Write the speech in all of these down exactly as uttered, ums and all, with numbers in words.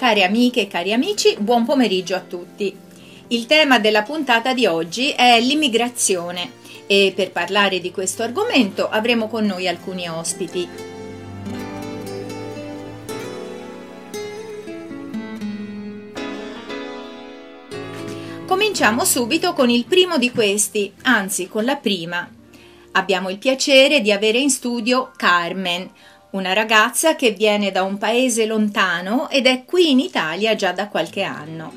Care amiche e cari amici, buon pomeriggio a tutti. Il tema della puntata di oggi è l'immigrazione e per parlare di questo argomento avremo con noi alcuni ospiti. Cominciamo subito con il primo di questi, anzi con la prima. Abbiamo il piacere di avere in studio Carmen, una ragazza che viene da un paese lontano ed è qui in Italia già da qualche anno.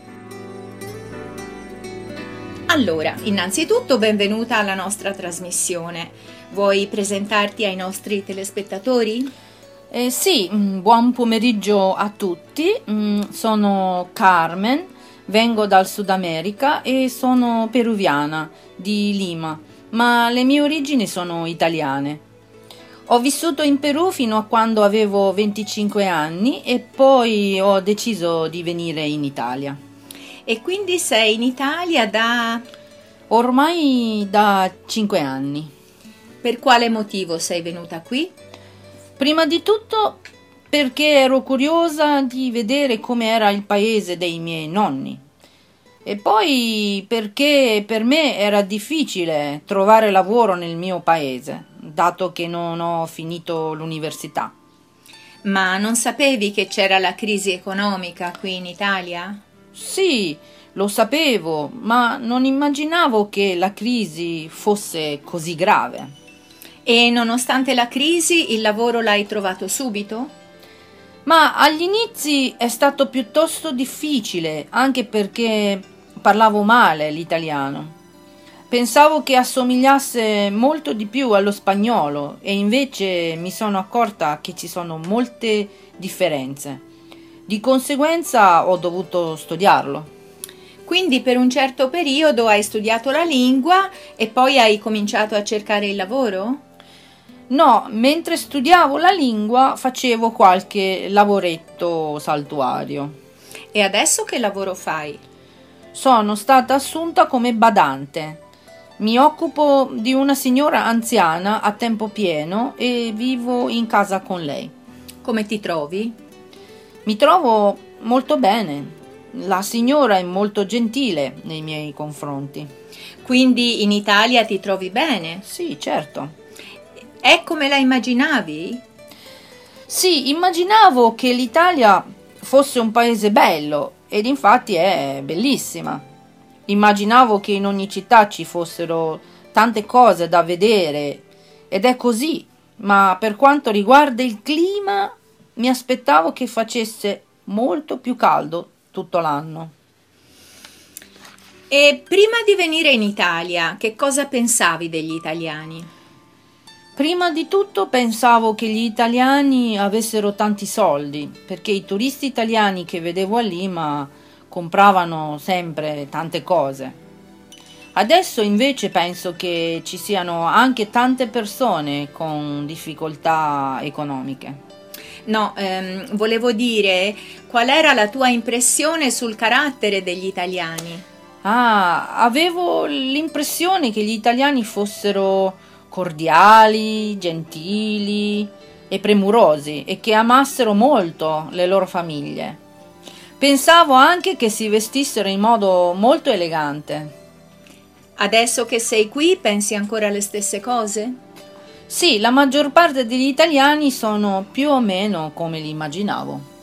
Allora, innanzitutto benvenuta alla nostra trasmissione. Vuoi presentarti ai nostri telespettatori? Eh, sì, buon pomeriggio a tutti. Sono Carmen, vengo dal Sud America e sono peruviana di Lima, ma le mie origini sono italiane. Ho vissuto in Perù fino a quando avevo venticinque anni e poi ho deciso di venire in Italia. E quindi sei in Italia da... Ormai da cinque anni. Per quale motivo sei venuta qui? Prima di tutto perché ero curiosa di vedere come era il paese dei miei nonni. E poi perché per me era difficile trovare lavoro nel mio paese, dato che non ho finito l'università. Ma non sapevi che c'era la crisi economica qui in Italia? Sì, lo sapevo, ma non immaginavo che la crisi fosse così grave. E nonostante la crisi, il lavoro l'hai trovato subito? Ma agli inizi è stato piuttosto difficile, anche perché parlavo male l'italiano. Pensavo che assomigliasse molto di più allo spagnolo e invece mi sono accorta che ci sono molte differenze. Di conseguenza ho dovuto studiarlo. Quindi per un certo periodo hai studiato la lingua e poi hai cominciato a cercare il lavoro? No, mentre studiavo la lingua facevo qualche lavoretto saltuario. E adesso che lavoro fai? Sono stata assunta come badante. Mi occupo di una signora anziana a tempo pieno e vivo in casa con lei. Come ti trovi? Mi trovo molto bene. La signora è molto gentile nei miei confronti. Quindi in Italia ti trovi bene? Sì, certo. È come la immaginavi? Sì, immaginavo che l'Italia fosse un paese bello ed infatti è bellissima. Immaginavo che in ogni città ci fossero tante cose da vedere ed è così, ma per quanto riguarda il clima mi aspettavo che facesse molto più caldo tutto l'anno. E prima di venire in Italia, che cosa pensavi degli italiani? Prima di tutto pensavo che gli italiani avessero tanti soldi, perché i turisti italiani che vedevo a Lima compravano sempre tante cose. Adesso invece penso che ci siano anche tante persone con difficoltà economiche. No, ehm, volevo dire, qual era la tua impressione sul carattere degli italiani? Ah, avevo l'impressione che gli italiani fossero cordiali, gentili e premurosi e che amassero molto le loro famiglie. Pensavo anche che si vestissero in modo molto elegante. Adesso che sei qui, pensi ancora le stesse cose? Sì, la maggior parte degli italiani sono più o meno come li immaginavo.